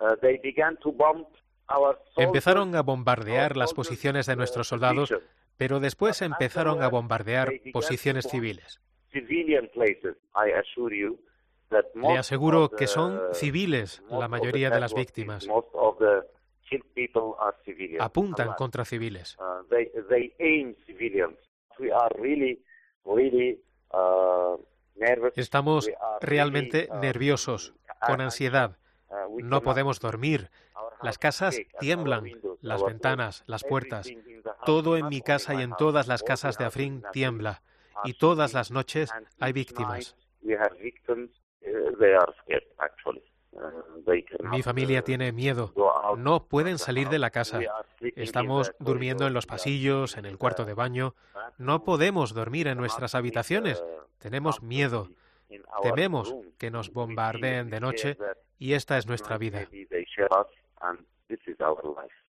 Empezaron a bombardear las posiciones de nuestros soldados, pero después empezaron a bombardear posiciones civiles. Le aseguro que son civiles la mayoría de las víctimas. Apuntan contra civiles. Estamos realmente nerviosos, con ansiedad. No podemos dormir. Las casas tiemblan, las ventanas, las puertas. Todo en mi casa y en todas las casas de Afrin tiembla. Y todas las noches hay víctimas. Mi familia tiene miedo. No pueden salir de la casa. Estamos durmiendo en los pasillos, en el cuarto de baño. No podemos dormir en nuestras habitaciones. Tenemos miedo. Tememos que nos bombardeen de noche y esta es nuestra vida.